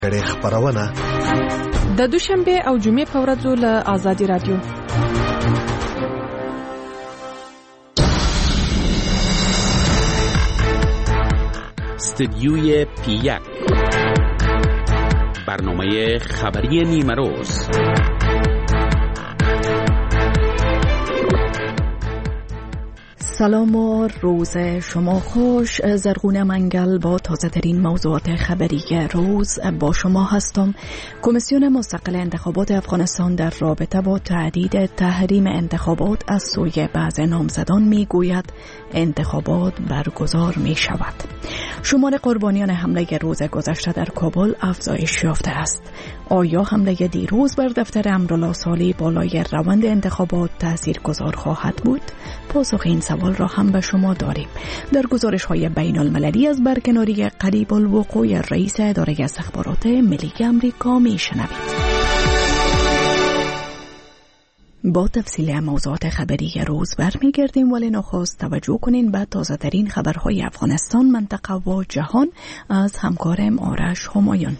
خبرونه د دوشنبه او جمعې په ورځو له آزادي رادیو. استدیوی پی1 برنامه خبری نیمه روز. سلام و روز شما خوش. زرغونه منگل با تازه ترین موضوعات خبری روز با شما هستم. کمیسیون مستقل انتخابات افغانستان در رابطه با تهدید تحریم انتخابات از سوی بعض نامزدان می گوید انتخابات برگزار می شود. شمار قربانیان حمله روز گذشته در کابل افزایش یافته است. آیا حمله دیروز بر دفتر امرالله صالح بالای روند انتخابات تاثیرگذار خواهد بود؟ پاسخ این سوال را هم به شما داریم. در گزارش‌های بین المللی از برکناری قریب الوقوع رئیس اداره استخبارات ملی آمریکا میشنوید. با تفصیل موضوعات خبری روز برمیگردیم، ولی نخست توجه کنین به تازه ترین خبرهای افغانستان، منطقه و جهان از همکارم آرش همایون.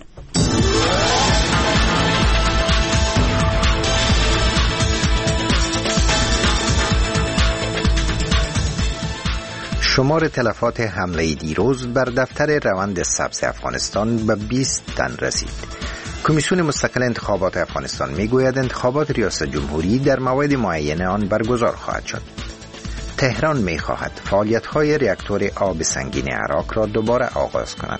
شمار تلفات حمله دیروز بر دفتر روند سبز افغانستان به 20 تن رسید. کمیسیون مستقل انتخابات افغانستان میگوید انتخابات ریاست جمهوری در موعد معین آن برگزار خواهد شد. تهران میخواهد فعالیت‌های راکتور آب سنگین عراق را دوباره آغاز کند.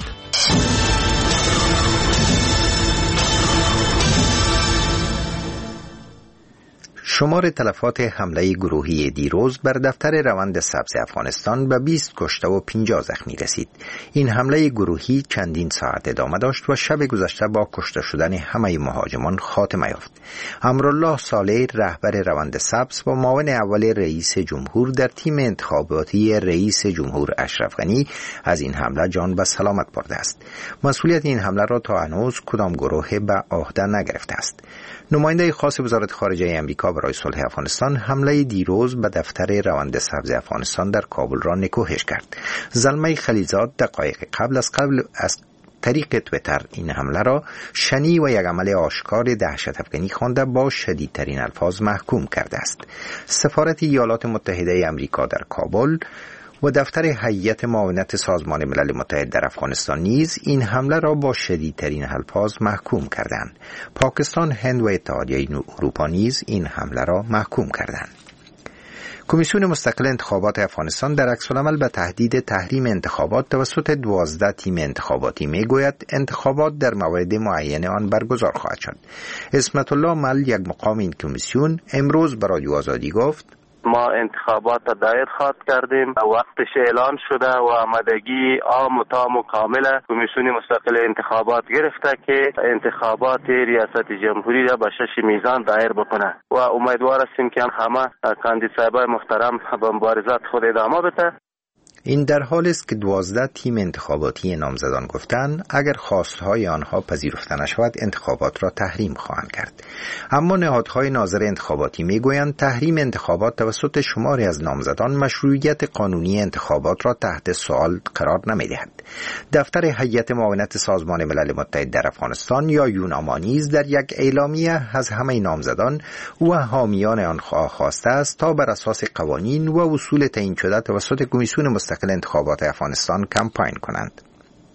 شمار تلفات حمله گروهی دیروز بر دفتر روند سبز افغانستان به 20 کشته و 50 زخمی رسید. این حمله گروهی چندین ساعت ادامه داشت و شب گذشته با کشته شدن همه مهاجمان خاتمه یافت. امرالله صالح رهبر روند سبز و معاون اول رئیس جمهور در تیم انتخاباتی رئیس جمهور اشرف غنی از این حمله جان به سلامت برده است. مسئولیت این حمله را تا هنوز کدام گروه به عهده نگرفته است. نماینده خاص وزارت خارجه آمریکا برای صلح افغانستان حمله دیروز به دفتر روند سبز افغانستان در کابل را نکوهش کرد. زلمه خلیزاد دقایق قبل از طریق تویتر این حمله را شنی و یک عمل آشکار دهشت افکنی خوانده با شدیدترین الفاظ محکوم کرده است. سفارت ایالات متحده آمریکا در کابل و دفتر هیئت معاونت سازمان ملل متحد در افغانستان نیز این حمله را با شدیدترین الفاظ محکوم کردند. پاکستان، هند و اتحادیه اروپا نیز این حمله را محکوم کردند. کمیسیون مستقل انتخابات افغانستان در عکس‌العمل به تهدید تحریم انتخابات توسط 12 تیم انتخاباتی میگوید انتخابات در موعد معین آن برگزار خواهد شد. اسمت الله مل، یک مقام این کمیسیون، امروز به رادیو آزادی گفت ما انتخابات را دایر خواهد کردیم، وقتش اعلان شده و آمادگی عام و تام و کامل کمیسیون مستقل انتخابات گرفته که انتخابات ریاست جمهوری را به 6 میزان دایر بکنه و امیدوار هستیم که همه کاندید صاحبای محترم به مبارزات خود ادامه بده. این در حالی است که 12 تیم انتخاباتی نامزدان گفتند اگر خواستهای آنها پذیرفته نشود انتخابات را تحریم خواهند کرد. اما نهادهای ناظر انتخاباتی میگویند تحریم انتخابات توسط شماری از نامزدان مشروعیت قانونی انتخابات را تحت سوال قرار نمیدهد. دفتر هیئت معاونت سازمان ملل متحد در افغانستان یا یوناما نیز در یک اعلامیه از همه نامزدان و حامیان آنها خواسته است تا بر اساس قوانین و اصول تعیین شده توسط کمیسیون مستقل انتخابات افغانستان کمپاین کنند.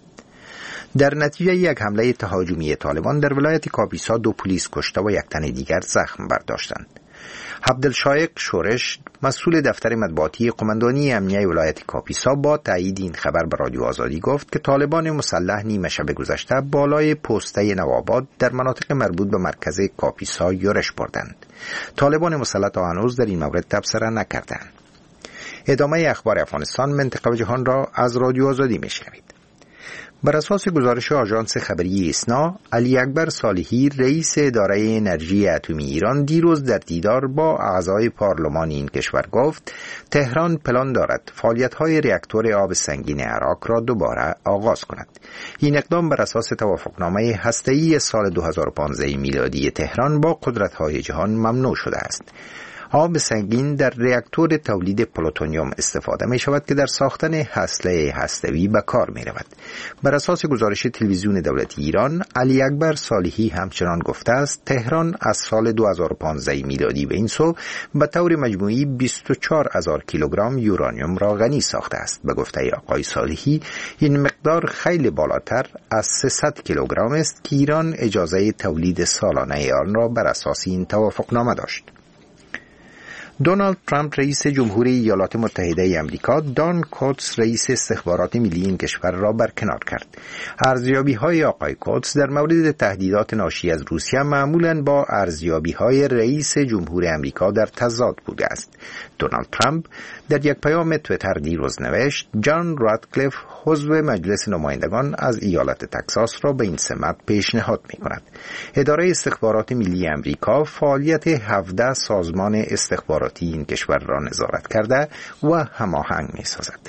در نتیجه یک حمله تهاجمی طالبان در ولایت کاپیسا 2 پلیس کشته و 1 تن دیگر زخم برداشتند. عبدالشایق شورش، مسئول دفتر مطبوعاتی قماندانی امنیه ولایت کاپیسا، با تایید این خبر به رادیو آزادی گفت که طالبان مسلح نیمه شب گذشته بالای پسته نوآباد در مناطق مربوط به مرکز کاپیسا یورش بردند. طالبان مسلح تا هنوز در این مورد تبصره نکردند. ادامه اخبار افغانستان، منطقه و جهان را از رادیو آزادی میشنوید. بر اساس گزارش آژانس خبری اسنا، علی اکبر صالحی، رئیس اداره انرژی اتمی ایران، دیروز در دیدار با اعضای پارلمان این کشور گفت تهران پلان دارد فعالیت‌های راکتور آب سنگین عراق را دوباره آغاز کند. این اقدام بر اساس توافقنامه هسته‌ای سال 2015 میلادی تهران با قدرت‌های جهان ممنوع شده است. آب سنگین در راکتور تولید پلوتونیوم استفاده می شود که در ساختن اسلحه هسته‌ای به کار می رود. بر اساس گزارش تلویزیون دولتی ایران، علی اکبر صالحی همچنان گفته است تهران از سال 2015 میلادی به این سو به طور مجموعی 24,000 کیلوگرم یورانیوم را غنی ساخته است. به گفته آقای صالحی این مقدار خیلی بالاتر از 300 کیلوگرم است که ایران اجازه تولید سالانه آن را بر اساس این توافقنامه داشت. دونالد ترامپ رئیس جمهوری ایالات متحده آمریکا دان کوتس رئیس استخبارات ملی این کشور را برکنار کرد. ارزیابی‌های آقای کوتس در مورد تهدیدات ناشی از روسیه معمولاً با ارزیابی‌های رئیس جمهور آمریکا در تضاد بوده است. دونالد ترامپ در یک پیام توییتر دیروز نوشت جان رادکلیف عضو مجلس نمایندگان از ایالت تگزاس را به این سمت پیشنهاد می‌کند. اداره استخبارات ملی آمریکا فعالیت 17 سازمان استخباراتی این کشور را نظارت کرده و هماهنگ می‌سازد.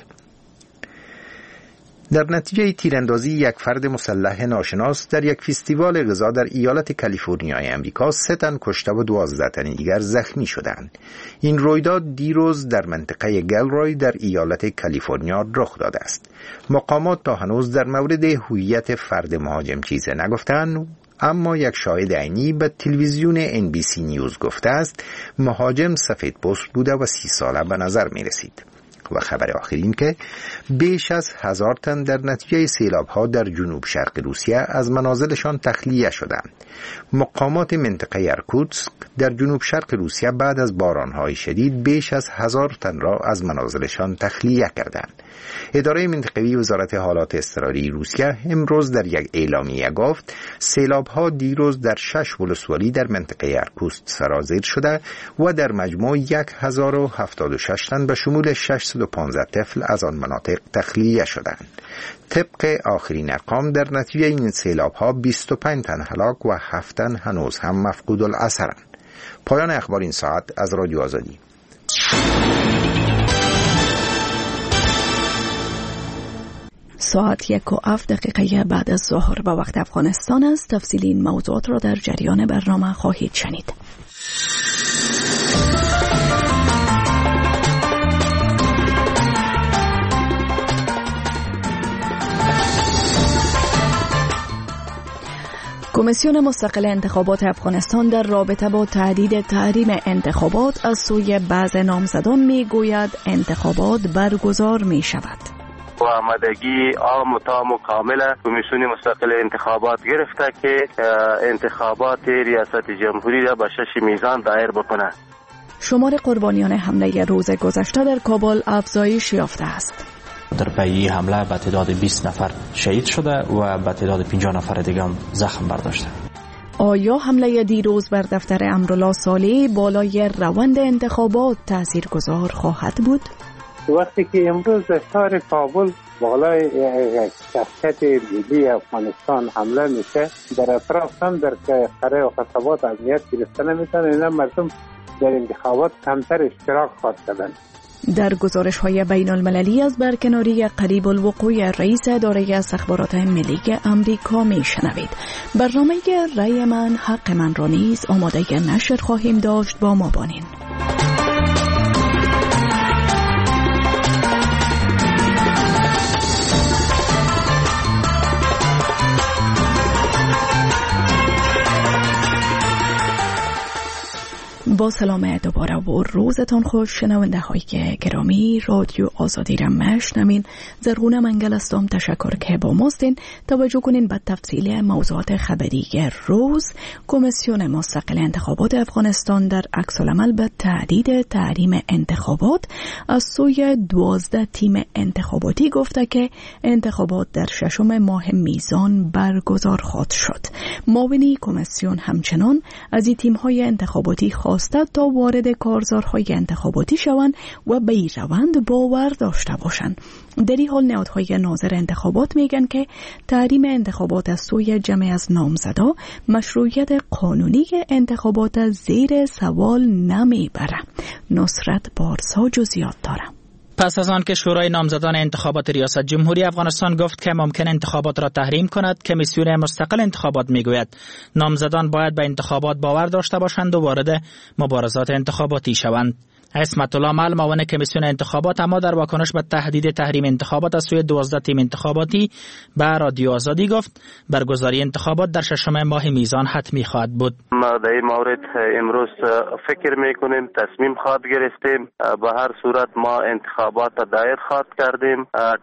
در نتیجه تیراندازی یک فرد مسلح ناشناس در یک فستیوال غذا در ایالت کالیفرنیای آمریکا 3 تن کشته و 12 تن دیگر زخمی شدند. این رویداد دیروز در منطقه گلروی در ایالت کالیفرنیا رخ داده است. مقامات تا هنوز در مورد هویت فرد مهاجم چیزی نگفتند، اما یک شاهد عینی به تلویزیون NBC نیوز گفته است مهاجم سفیدپوست بوده و 30 ساله به نظر می رسید. و خبر آخر این که بیش از 1000 تن در نتیجه سیلاب‌ها در جنوب شرق روسیه از منازلشان تخلیه شدند. مقامات منطقه ایرکوتسک در جنوب شرق روسیه بعد از باران‌های شدید بیش از 1000 تن را از منازلشان تخلیه کردند. اداره منطقوی وزارت حالات اضطراری روسیه امروز در یک اعلامیه گفت سیلاب‌ها دیروز در 6 ولسوالی در منطقه ایرکوتسک سرازیر شده و در مجموع 1076 تن به شمول 615 طفل از آن مناطق تخلیه شدند. طبق آخرین ارقام در نتیجه این سیلاب‌ها 25 تن هلاک و 7 تن هنوز هم مفقود الاثرند. پایان اخبار این ساعت از رادیو آزادی. ساعت 1:07 بعد از ظهر به وقت افغانستان است. تفصیل این موضوعات را در جریان برنامه خواهید شنید. کمیسیون مستقل انتخابات افغانستان در رابطه با تهدید تحریم انتخابات از سوی بعض نامزدان میگوید انتخابات برگزار می شود. و آمادگی عام و تام و کامل کمیسیون مستقل انتخابات گرفته که انتخابات ریاست جمهوری را به 6 میزان دایر بکنه. شمار قربانیان حمله روز گذشته در کابل افزایش یافته است. در پی حمله به تعداد 20 نفر شهید شده و به تعداد 50 نفر دیگه هم زخم برداشته. آیا حمله دیروز بر دفتر امرالله صالح بالای روند انتخابات تاثیرگذار خواهد بود؟ وقتی که امروز در شهر کابل بالای شرکت ملی افغانستان حمله میشه، در اطراف هم در قره و قصبات امنیت گرفته نمیشن، اینا مردم در انتخابات کمتر اشتراک خواهد کردن. در گزارش‌های بین المللی از برکناری قریب الوقوع رئیس اداره استخبارات ملی آمریکا میشنوید. برنامه رأی من حق من را نیز آماده نشر خواهیم داشت. با ما بانین. با سلام دوباره و روزتان خوش. شنونده های گرامی رادیو آزادی را میشنوین. زرغونه منگل هستم. تشکر که با ماستین. توجه کنین به تفصیل موضوعات خبری روز. کمیسیون مستقل انتخابات افغانستان در عکس‌العمل به تهدید تحریم انتخابات از سوی 12 تیم انتخاباتی گفته که انتخابات در 6 ماه میزان برگزار خواهد شد. معاونی کمیسیون همچنان از این تیم های انتخاباتی خواسته تا وارد کارزارهای انتخاباتی شوند و به این روند باور داشته باشند. در این حال نهادهای ناظر انتخابات میگن که تحریم انتخابات از سوی جمع از نامزدا مشروعیت قانونی انتخابات زیر سوال نمیبره. نصرت بارسا جزئیات داره. پس از آن که شورای نامزدان انتخابات ریاست جمهوری افغانستان گفت که ممکن انتخابات را تحریم کند، کمیسیون مستقل انتخابات میگوید نامزدان باید به انتخابات باور داشته باشند و وارد مبارزات انتخاباتی شوند. عصمت الله مل معاون کمیسیون انتخابات اما در واکنش به تهدید تحریم انتخابات از سوی 12 تیم انتخاباتی به رادیو آزادی گفت برگزاری انتخابات در 6 ماه میزان حتمی خواهد بود. ما در این مورد امروز فکر میکنیم، تصمیم خواهد گرفتیم. به هر صورت ما انتخابات دایر خواهد کردیم.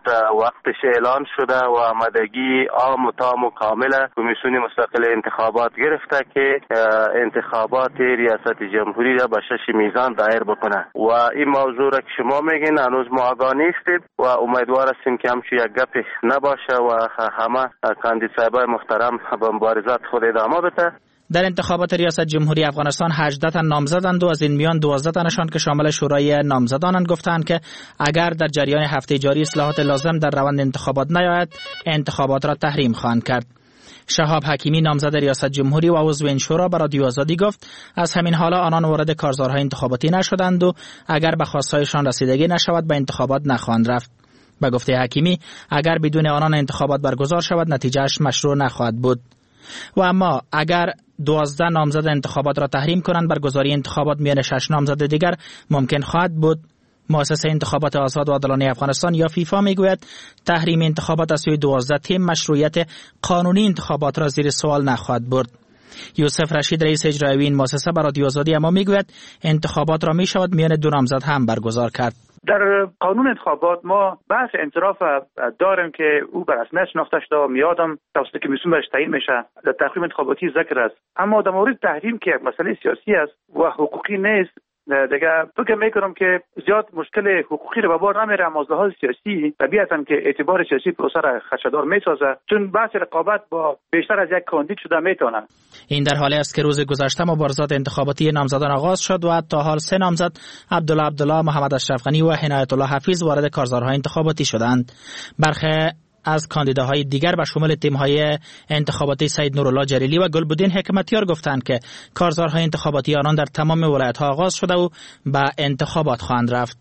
وقتش اعلان شده و آمادگی عام و تام و کامل کمیسیون مستقل انتخابات گرفته که انتخابات ریاست جمهوری را به 6 میزان دایر بکنه و این موضوع را که شما میگین هنوز ما آگاه نیستیم و امیدوار هستیم که همچون یک گپ نباشه و همه کاندید صاحبای محترم به مبارزات خود ادامه بده. در انتخابات ریاست جمهوری افغانستان 18 تن نامزدند و از این میان 12 تنشان که شامل شورای نامزدانند گفتند که اگر در جریان هفته جاری اصلاحات لازم در روند انتخابات نیاید انتخابات را تحریم خواهند کرد. شهاب حکیمی نامزد ریاست جمهوری و عضو این شورا به رادیو آزادی گفت از همین حالا آنان وارد کارزارهای انتخاباتی نشدند و اگر به خواستهایشان رسیدگی نشود به انتخابات نخواهند رفت. به گفته حکیمی اگر بدون آنان انتخابات برگزار شود نتیجهش مشروع نخواهد بود. و اما اگر 12 نامزد انتخابات را تحریم کنند برگزاری انتخابات میان 6 نامزد دیگر ممکن خواهد بود. مؤسسه انتخابات آزاد و عادلانه افغانستان یا فیفا میگوید تحریم انتخابات از سوی 12 تیم مشروعیت قانونی انتخابات را زیر سوال نخواهد برد. یوسف رشید رئیس اجرایی این مؤسسه به رادیو آزادی اما میگوید انتخابات را میشود میان 2 نامزد هم برگزار کرد. در قانون انتخابات ما بحث انصراف داریم که او بر رسمیت شناخته شده و میادم توسط کمیسیون برش تعیین میشه در تحریم انتخاباتی ذکر است، اما در مورد تحریم که مسئله سیاسی است و حقوقی نیست دیگه فکر میکنم که زیاد مشکل حقوقی رو به بار نمیره، اما از لحاظ سیاسی طبیعتاً که اعتبار سیاسی پروسه را خدشه‌دار میسازه چون بحث رقابت با بیشتر از یک کاندید شده میتونه. این در حالی است که روز گذشته مبارزات انتخاباتی نامزدان آغاز شد و تا حال 3 نامزد عبدالله، محمد اشرف غنی و عنایت الله حفیظ وارد کارزارهای انتخاباتی شدند. برخی از کاندیداهای دیگر به شمول تیم‌های انتخاباتی سید نورالله جلیلی و گلبدین حکمتیار گفتند که کارزارهای انتخاباتی آنان در تمام ولایت‌ها آغاز شده و به انتخابات خواهند رفت.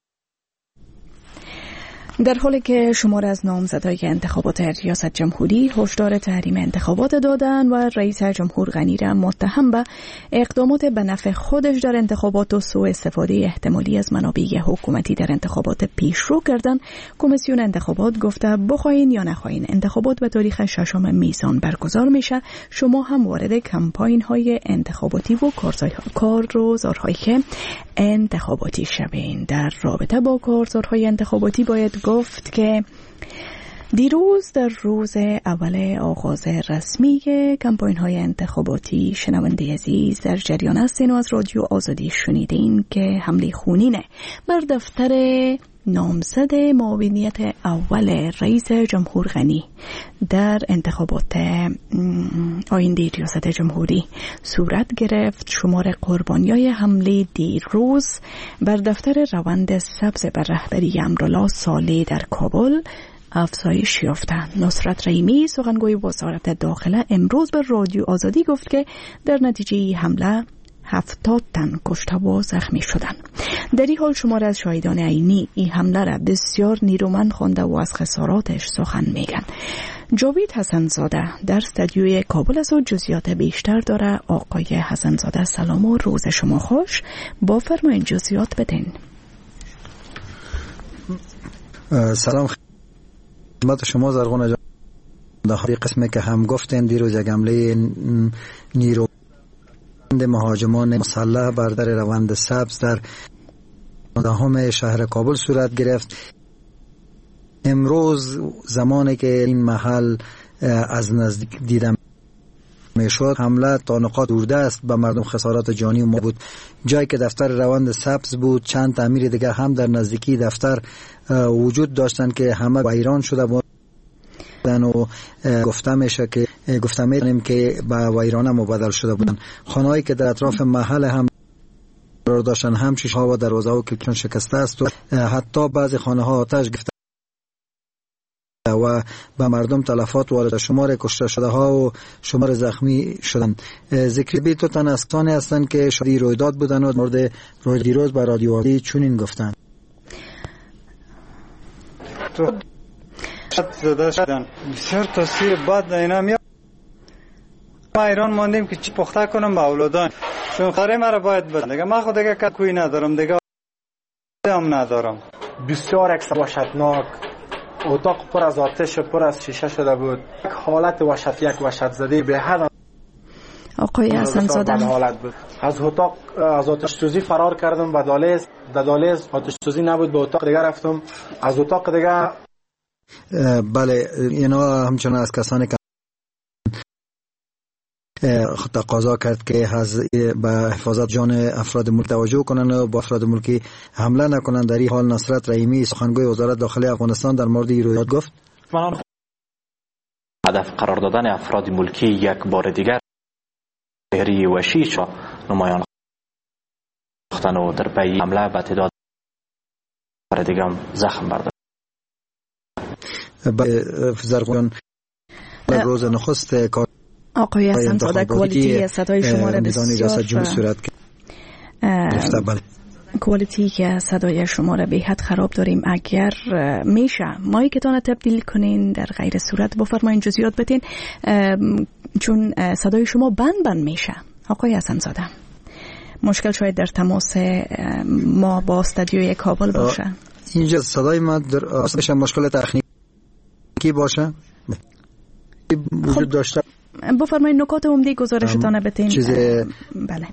در حالی که شمار از نامزدای انتخابات ریاست جمهوری هشدار تحریم انتخابات دادن و رئیس جمهور غنی را متهم به اقدامات به نفع خودش در انتخابات و سوء استفاده احتمالی از منابع حکومتی در انتخابات پیشرو کردن، کمیسیون انتخابات گفته بخواین یا نخواین انتخابات به تاریخ 6 میزان برگزار میشه. شما هم وارد کمپاین های انتخاباتی و کارزارهایی که انتخاباتی شوین. در رابطه با کارزارهای انتخاباتی باید گفت که دیروز در روز اول آغاز رسمی کمپاین های انتخاباتی شنونده عزیز در جریان هستین و از رادیو آزادی شنیدین که حمله خونینه بر دفتر نامزد معاونیت اول رئیس جمهور غنی در انتخابات آینده ریاست جمهوری صورت گرفت. شمار قربانیای حمله دیروز بر دفتر روند سبز بر رهبری امرالله صالح در کابل افزایش یافته. نصرت رحیمی سخنگوی وزارت داخله امروز به رادیو آزادی گفت که در نتیجه حمله 70 تن کشته و زخمی شدند. در این حال شمار از شاهدان عینی این حمله را بسیار نیرومند خوانده و از خساراتش سخن میگن. جاوید حسنزاده در استودیوی کابل است و جزئیات بیشتر داره. آقای حسنزاده سلام و روز شما خوش، با فرمایین جزئیات بدین. سلام خدمت شما زرغون جان. در قسمی که هم گفتین دیروز یک حمله نیرو مهاجمان مسلح بر در روند سبز در دهم شهر کابل صورت گرفت. امروز زمانی که این محل از نزدیک دیدم میشد حمله تا نقاط دوردست به مردم خسارات جانی ما بود. جایی که دفتر روند سبز بود چند تعمیر دیگر هم در نزدیکی دفتر وجود داشتند که همه ویران شده بود و گفته می‌کنیم که به ویرانه مبدل شده بودند. خانه‌هایی که در اطراف محل هم قرار داشتند هم شیشه‌ها و دروازه‌ها کلیدشان شکسته است و حتی بعضی خانه‌ها آتش گرفته و به مردم تلفات وارد. شمار کشته شده ها و شمار زخمی شدند. ذکر بی تو تن اسکانی هستند که شدی رویداد بودند و مورد روز به رادیو آزادی چنین گفتند. تو زده شدن بسیار تاثیر بد اینا میاد. ما ایران ماندیم که چی پخته کنم به اولادان، چون خاره مرا باید بدن دیگه. من خود دیگه کوی ندارم دیگه، هم ندارم. بسیار اکثر وحشتناک، اتاق پر از آتش و پر از شیشه شده بود. یک حالت وحشت زده به حد. آقای حسن زاده از اتاق از آتش سوزی فرار کردم به دالیز آتش سوزی نبود، به اتاق دیگه رفتم. از اتاق دیگه بله اینا همچنان از کسانی که تقاضا کرد که به حفاظت جان افراد ملکی توجه کنند و با افراد ملکی حمله نکنند. در این حال نصرت رحیمی سخنگوی وزارت داخلی افغانستان در مورد این رویداد گفت هدف قرار دادن افراد ملکی یک بار دیگر چهره وحشی را نمایان ساختن و در پی حمله به تعداد افراد دیگر زخم برداشت. زرغون روز نخست کار آقای حسن زاده کوالیتی صدای شما را بسیار کوالیتی که صدای شما را به حد خراب داریم. اگر میشه مایکتان تبدیل کنین، در غیر صورت بفرمایین جزئیات بدین چون صدای شما بند میشه. آقای حسن زاده مشکل شاید در تماس ما با استودیوی کابل باشه. اینجا صدای ما در اصلش مشکل تکنیکی باشه وجود داشته. بفرمایید نکات عمده گزارشتان بتین. بله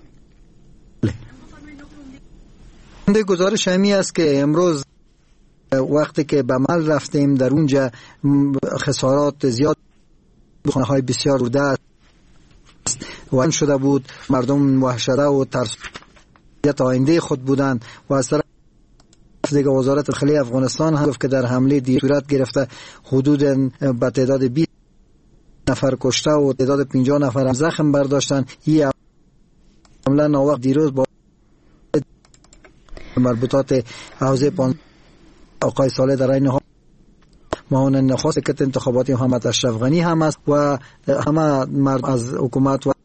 عمده گزارش همی است که امروز وقتی که به عمل رفتیم در اونجا خسارات زیاد، خانه های بسیار بوده وان شده بود، مردم وحشته و ترسیت آینده خود بودند و از طرف دیگه وزارت داخلی افغانستان هم گفت که در حمله دی صورت گرفته حدود به تعداد 20 نفر کشته و تعداد 50 نفر هم زخم برداشتن. این حمله ناوقت دیروز با مربوطات حوزه آقای صالح در این حال معاون نخست کت انتخاباتی محمد اشرف غنی هم است و همه مرد از حکومت و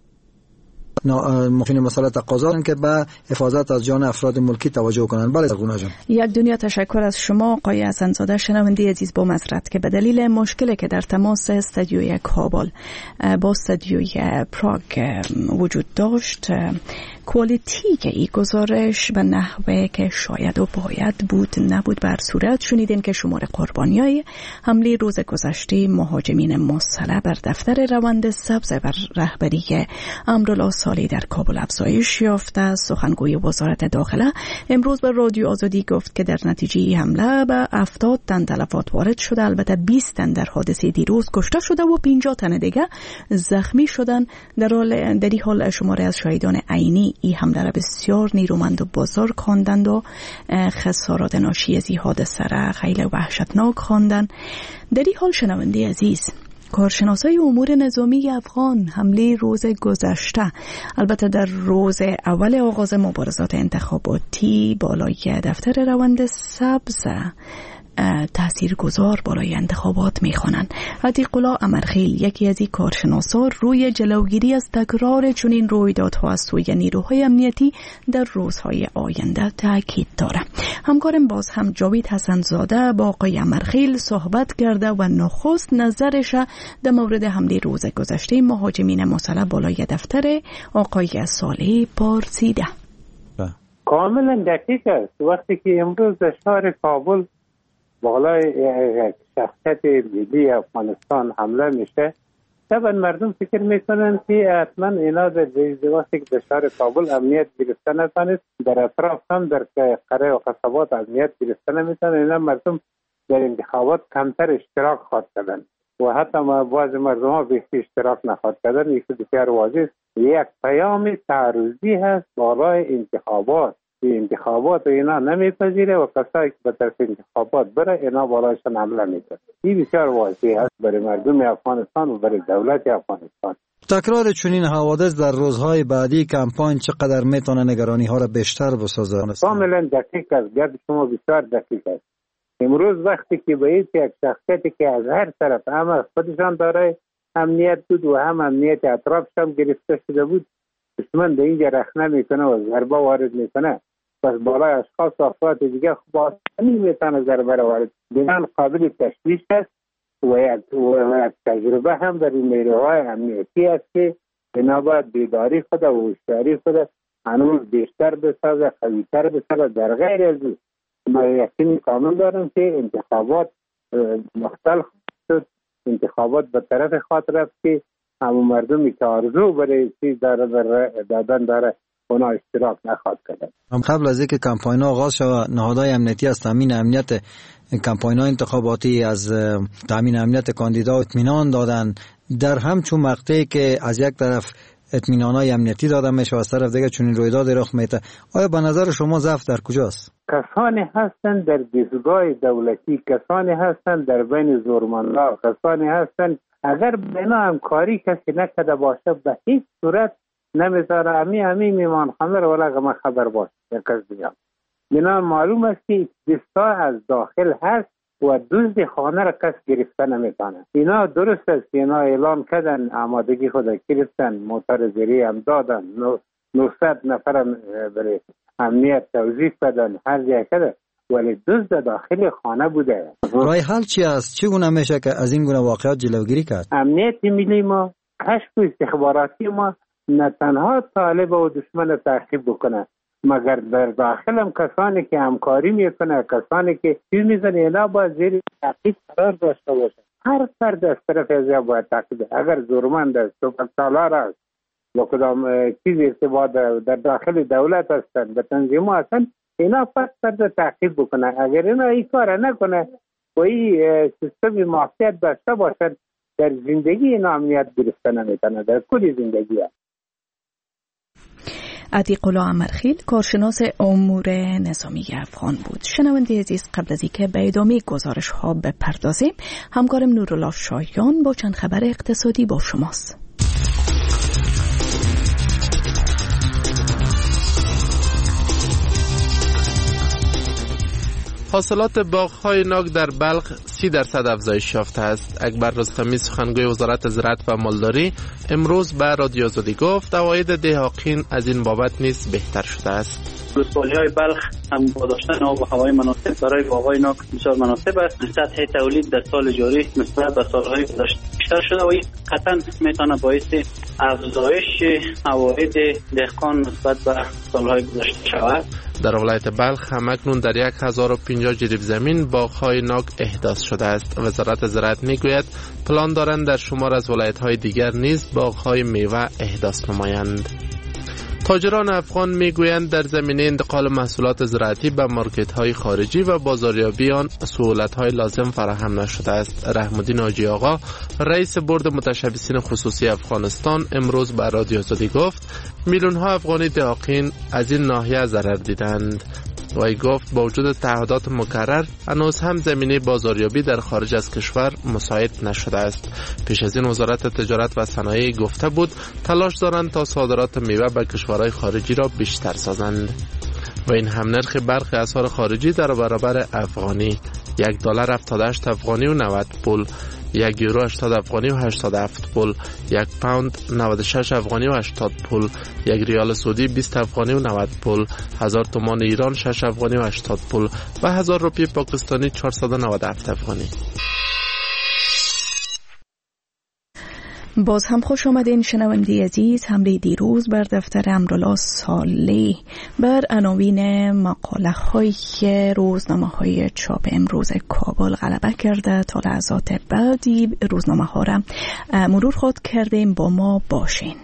مخین مسئله تقاضا دارند که به حفاظت از جان افراد ملکی توجه کنند. بله زرغونه جان. یک دنیا تشکر از شما آقای حسن زاده. شنونده عزیز با معذرت که به دلیل مشکلی که در تماس استودیوی کابل با استودیوی پراگ وجود داشت، کوالیتی که این گزارش به نحوه که شاید و باید بود نبود. بر صورت شنیدین که شمار قربانیای حمله روز گذشته مهاجمین مسلح بر دفتر روند سبز بر رهبری امرالله صالح در کابل افزایش یافته. سخنگوی وزارت داخله امروز به رادیو آزادی گفت که در نتیجه حمله به 70 تن تلفات وارد شده، البته 20 تن در حادثه دیروز کشته شده و 50 تن دیگه زخمی شدن. در این حال شماره از شهیدان عینی این حمله را بسیار نیرومند و بزرگ خواندند و خسارات ناشی از این حادثه را خیلی وحشتناک خواندند. در این حال شنونده عزیز، کارشناسای امور نظامی افغان حمله روز گذشته، البته در روز اول آغاز مبارزات انتخاباتی بالای دفتر روند سبز تاثیرگذار برای انتخابات می‌خوانند. عتیق الله امرخیل یکی از این کارشناسان روی جلوگیری از تکرار چنین رویدادها از سوی نیروهای امنیتی در روزهای آینده تاکید دارد. همکارم باز هم جاوید حسن زاده با آقای امرخیل صحبت کرده و نخست نظرش در مورد حمله روز گذشته مهاجمین مسلح بالای دفتر آقای صالح پرسیده. کاملا دقیق است. وقتی که امروز در شهر کابل بالای شخصیت ملی افغانستان حمله میشه، طبعا مردم فکر میکنن که حتما اینا در وقتی که به شهر کابل امنیت گرفته نتونست، در اطراف هم در قره و قصبات امنیت گرفته نمیتونن، اینا مردم در انتخابات کمتر اشتراک خواهد کردن و حتی بعض مردم ها بیشتر اشتراک نخواهد کردن. یک بسیار واضح یک پیام تعرضی هست بالای انتخابات. انتخابات اینا نمیپذیره و کسایی که به طرف انتخابات بره اینا بالایشان حمله میکنه. این بسیار واضح است برای مردم افغانستان و برای دولت افغانستان. تکرار چنین حوادث در روزهای بعدی کمپاین چقدر میتونه نگرانی ها را بیشتر بسازه؟ کاملا دقیق است. گرد شما بسیار دقیق است. امروز وقتی که باید یک شخصیتی که از هر طرف هم خودشان داره امنیت بود و هم امنیت اطرافش هم گرفته شده بود، دشمن به اینجا رخنه میکنه و ضربه وارد میکنه، پس بالای اشخاص و افراد دیگه خب آسانی میتونه ضربه را وارد. بنان قابل تشویش است و یک تجربه هم در این نیروهای امنیتی است که بنابراین بیداری خود و هوشیاری خود هنوز بیشتر بسازه، قوی‌تر بسازه. در غیر از ما یقین کامل دارم که انتخابات مختلف شد، انتخابات به طرف خاطر رفت که همون مردمی که آرزو برای چیز دادن داره اونا اشتراک نخواهد کرد. قبل از اینکه کمپاین آغاز شود نهادهای امنیتی از تامین امنیت کمپاین انتخاباتی از تامین امنیت کاندیدا اطمینان دادن، در همچون مقطعی که از یک طرف اطمینان‌های امنیتی داده میشه و از طرف دیگه چنین رویدادی رخ میده، آیا به نظر شما ضعف در کجاست؟ کسانی هستند در دستگاه دولتی، کسانی هستند در بین زورمندان، کسانی هستند اگر بنا همکاری کسی نکرده باشه به هیچ صورت نمیذاره امی میمانخانه رو ولی ما خبر باشه کس دیگه. بنا معلوم است که دستگاه از داخل هست و دزد خانه را کس گرفته نمیتونه. اینا درست است، اینا اعلان کردن آمادگی خود گرفتن، موتور زیری هم دادن، 900 نفر برای امنیت توظیف بدن، هر جای کده، ولی دزد داخل خانه بوده. رای حل چی است؟ چگونه میشه که از این گونه واقعات جلوگیری کرد؟ امنیت ملی ما، کشف استخباراتی ما نه تنها طالب و دشمن تعقیب بکنه، مگر در داخل هم کسانی که همکاری میکنه، کسانی که چیز میزنه، اینا باید زیر تعقیب قرار داشته باشه. هر فرد از طرف از باید تعقیب. اگر زورمند است، سالار است و کدام چیز ارتباط در داخل دولت هستند، به تنظیم هستند، اینا فرد تعقیب بکنه. اگر اینا این کار نکنه و این سیستم معافیت داشته باشند، در زندگی اینا امنیت گرفته نمیتونه، در کل زندگی هست. عتیق الله عمرخیل، کارشناس امور نظامی افغان بود. شنونده عزیز، قبل از اینکه به ادامه گزارش ها بپردازیم، همکارم نورالله شایان با چند خبر اقتصادی با شماست. حاصلات باغ‌های ناک در بلخ 30% افزایش یافته است. اکبر رستمی، سخنگوی وزارت زراعت و مالداری، امروز به رادیو آزادی گفت عواید دهاقین از این بابت نیز بهتر شده است. ولسوالی‌های بلخ هم با داشتن آب و هوای مناسب برای باغ‌های ناک بسیار مناسب است. سطح تولید در سال جاری نسبت به سال‌های گذشته بیشتر شده و این قطعاً میتونه باعث افزایش عواید دهقان نسبت به سال‌های گذشته شود. در ولایت بلخ همکنون در 1050 جریب زمین باغ‌های ناک احداث شده است. وزارت زراعت میگوید پلان دارند در شمار از ولایت‌های دیگر نیز باغ‌های میوه احداث نمایند. تاجران افغان میگویند در زمینه انتقال محصولات زراعتی به مارکت‌های خارجی و بازاریابی آن سهولت‌های لازم فراهم نشده است. رحم‌الدین حاجی آقا، رئیس بورد متشبثین خصوصی افغانستان، امروز به رادیو آزادی گفت میلیون‌ها افغانی دهاقین از این ناحیه ضرر دیدند. وی گفت با وجود تعهدات مکرر هنوز هم زمینه بازاریابی در خارج از کشور مساعد نشده است. پیش از این وزارت تجارت و صنایع گفته بود تلاش دارند تا صادرات میوه به کشورهای خارجی را بیشتر سازند. و این هم نرخ برخی اسعار خارجی در برابر افغانی: $1 78 افغانی و 90 پول، €1 80 افغانی و 87 پول، یک پوند 96 افغانی و 80 پول، یک ریال سعودی 20 افغانی و 90 پول، 1000 تومان ایران 6 افغانی و 80 پول و 1000 روپیه پاکستانی 497 افغانی. باز هم خوش آمدین شنونده عزیز. حمله دیروز بر دفتر امرالله صالح بر عناوین مقاله های روزنامه های چاپ امروز کابل غلبه کرده. تا لحظات بعدی روزنامه ها را مرور خود کردیم، با ما باشین.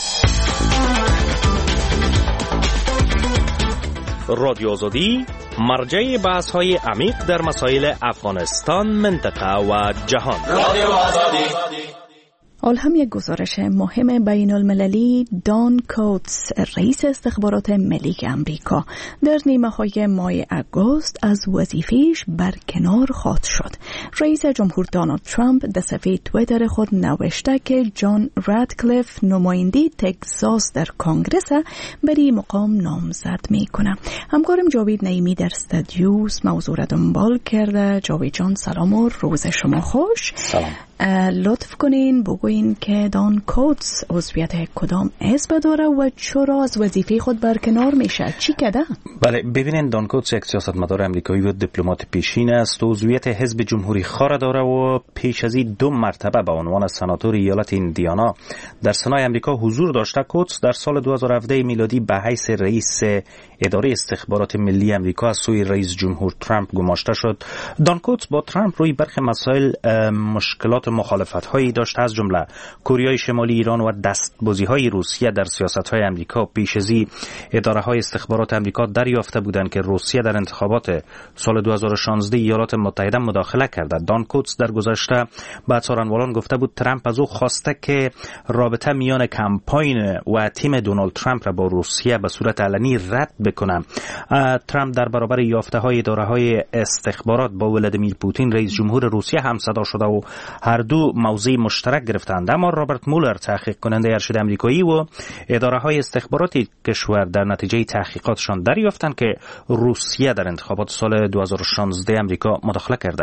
رادیو آزادی، مرجع بحث های عمیق در مسائل افغانستان، منطقه و جهان. رادیو آزادی. حال هم یک گزارش مهم بین المللی. دان کوتس، رئیس استخبارات ملی امریکا، در نیمه های ماه اگست از وظیفه‌اش برکنار خواهد شد. رئیس جمهور دونالد ترامپ در صفحه توییتر خود نوشته که جان رادکلیف، نماینده تگزاس در کنگرس، برای مقام نامزد میکنه. همکارم جاوید نعیمی در استودیو موضوع را دنبال کرده. جاوید جان، سلام و روز شما خوش. سلام. لطف کنین بگوین که دان کوتس عضویت کدام حزب داره و چرا از وظیفه خود برکنار میشه؟ چی کده؟ بله، ببینین دان کوتس یک سیاستمدار امریکایی و دیپلمات پیشین است. عضویت حزب جمهوری خواه داره و پیش از این 2 مرتبه به عنوان سناتور ایالت ایندیانا در سنای امریکا حضور داشته. کوتس در سال 2017 میلادی به حیث رئیس اداره استخبارات ملی امریکا از سوی رئیس جمهور ترامپ گماشته شد. دان کوتس با ترامپ روی برخی مسائل مشکلات مخالفت‌هایی داشته، از جمله کره شمالی، ایران و دستبازی‌های روسیه در سیاست‌های امریکا. پیش از این اداره‌های استخبارات امریکا دریافته بودند که روسیه در انتخابات سال 2016 ایالات متحده مداخله کرده. دان کوتس در گذشته به څارنوالان گفته بود ترامپ از او خواسته که رابطه میان کمپاین و تیم دونالد ترامپ را با روسیه به صورت علنی رد بکنه. ترامپ در برابر یافته‌های اداره‌های استخبارات با ولادیمیر پوتین رئیس جمهور روسیه هم صدا شده و هر دو موضع مشترک گرفتند. اما رابرت مولر، تحقیق کننده ارشد آمریکایی و اداره‌های استخباراتی کشور در نتیجه تحقیقاتشان دریافتند که روسیه در انتخابات سال 2016 امریکا مداخله کرده.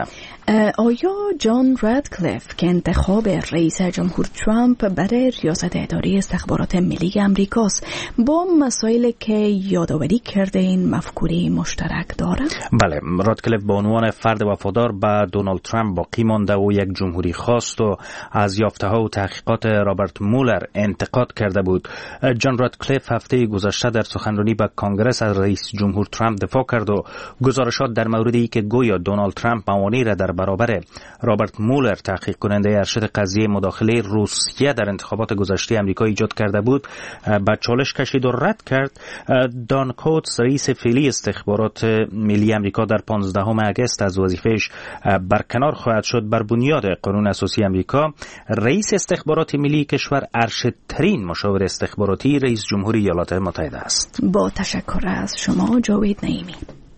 آیا جان رادکلیف که انتخاب رئیس جمهور ترامپ برای ریاست اداره استخبارات ملی امریکاست با مسائلی که یادآوری کرده این مفکوری مشترک داره؟ بله، رادکلیف به عنوان فرد وفادار به دونالد ترامپ باقی مانده و یک جمهوری خواست و از یافته‌ها و تحقیقات رابرت مولر انتقاد کرده بود. جان رادکلیف هفته گذشته در سخنرانی به کانگرس از رئیس جمهور ترامپ دفاع کرد و گزارشات در موردی که گویا دونالد ترامپ موانعی را در برابر رابرت مولر، تحقیق کننده ارشد قضیه مداخله روسیه در انتخابات گذشته آمریکا ایجاد کرده بود، به چالش کشید و رد کرد. دان کوتس رئیس فعلی استخبارات ملی آمریکا در 15 آگوست از وظیفه‌اش برکنار خواهد شد. بر بنیاد قانون اساسی آمریکا رئیس استخبارات ملی کشور ارشدترین مشاور استخباراتی رئیس جمهوری ایالات متحده است. با تشکر از شما جاوید نعیمی.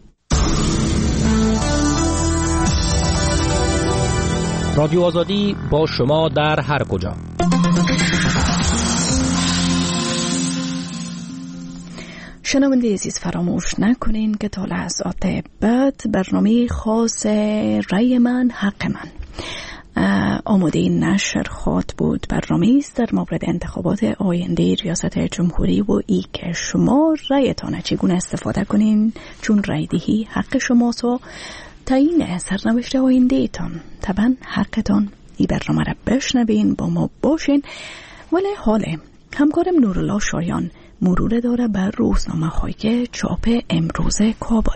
رادیو آزادی با شما در هر کجا. شنونده عزیز، فراموش نکنین که تا لحظات بعد برنامه خاص رأی من حق من آماده نشر خواهد بود. برنامه است در مورد انتخابات آینده ریاست جمهوری و ای که شما رأیتان چگونه استفاده کنین، چون رأی دهی حق شماست و تعیین سرنوشت آینده ایتان. طبعا حقتان. ای برنامه را بشنوین، با ما باشین. ولی حاله همکارم نورالله شایان مرور داره بر روزنامه های چاپ امروز کابل.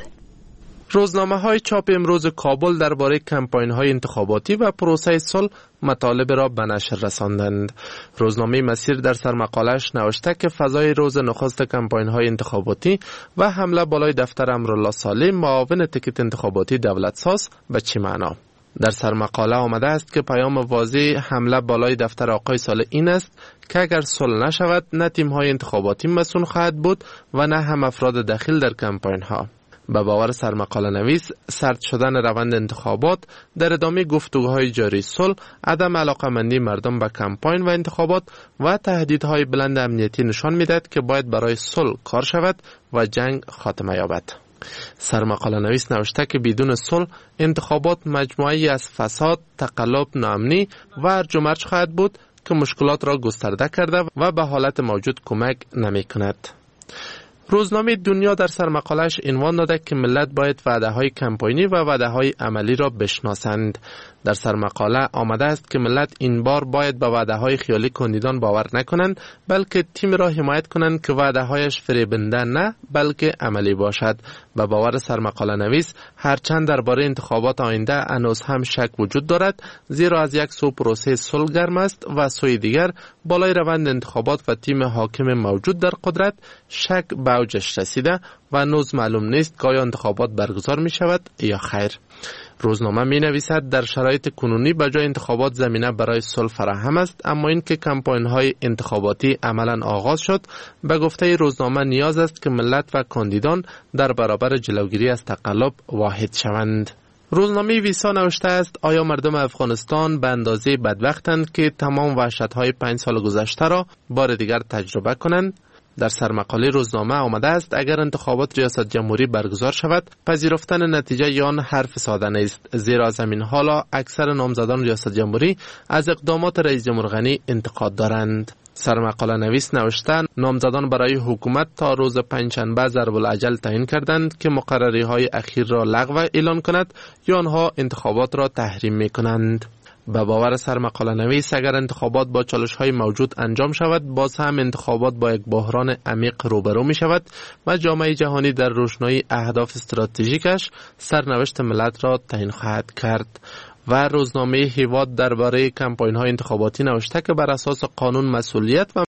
روزنامه های چاپ امروز کابل درباره کمپاین های انتخاباتی و پروسه صلح مطالب را به نشر رساندند. روزنامه مسیر در سرمقاله‌اش نوشته که فضای روز نخست کمپاین های انتخاباتی و حمله بالای دفتر امرالله صالح معاون تکیت انتخاباتی دولت ساز به چه معنا؟ در سرمقاله آمده است که پیام واضح حمله بالای دفتر آقای صالح این است که اگر صلح نشود نه تیم‌های انتخاباتی مسئول خواهد بود و نه هم افراد داخل در کمپاین‌ها. به باور سرمقاله نویس، سرد شدن روند انتخابات در ادامه گفتگوهای جاری صلح، عدم علاقه‌مندی مردم به کمپاین و انتخابات و تهدیدهای بلند امنیتی نشان می‌دهد که باید برای صلح کار شود و جنگ خاتمه یابد. سرمقاله نویس نوشته که بدون صلح انتخابات مجموعه‌ای از فساد، تقلب، ناامنی و هرج و مرج خواهد بود که مشکلات را گسترده کرده و به حالت موجود کمک نمی‌کند. روزنامه دنیا در سرمقاله‌اش عنوان داده که ملت باید وعده‌های کمپاینی و وعده‌های عملی را بشناسند. در سرمقاله آمده است که ملت این بار باید به وعده‌های خیالی کاندیدان باور نکنند، بلکه تیم را حمایت کنند که وعده‌هایش فریبنده نه بلکه عملی باشد. به باور سرمقاله نویس، هرچند درباره انتخابات آینده هنوز هم شک وجود دارد، زیرا از یک سو پروسه صلح گرم است و سوی دیگر بالای روند انتخابات و تیم حاکم موجود در قدرت شک به اوجش رسیده و هنوز معلوم نیست که آیا انتخابات برگزار می شود یا خیر. روزنامه می نویسد در شرایط کنونی به جای انتخابات زمینه برای صلح فراهم است، اما اینکه کمپاین های انتخاباتی عملا آغاز شد، به گفته روزنامه نیاز است که ملت و کاندیدان در برابر جلوگیری از تقلب واحد شوند. روزنامه ویسا نوشته است آیا مردم افغانستان به اندازه بدبختند که تمام وحشت‌های 5 سال گذشته را بار دیگر تجربه کنند؟ در سرمقاله روزنامه آمده است اگر انتخابات ریاست جمهوری برگزار شود پذیرفتن نتیجه آن حرف ساده نیست، زیرا از همین حالا اکثر نامزدان ریاست جمهوری از اقدامات رئیس جمهور غنی انتقاد دارند. سرمقاله نویس نوشتند نامزدان برای حکومت تا روز پنجشنبه ضرب الاجل تعیین کردند که مقرری های اخیر را لغو اعلان کند یا آنها انتخابات را تحریم می کنند. به باور سرمقاله نویس اگر انتخابات با چالش های موجود انجام شود باز هم انتخابات با یک بحران عمیق روبرو می شود و جامعه جهانی در روشنایی اهداف استراتژیکش سرنوشت ملت را تعیین خواهد کرد. و روزنامه هیواد درباره کمپاین های انتخاباتی نوشته که بر اساس قانون مسئولیت و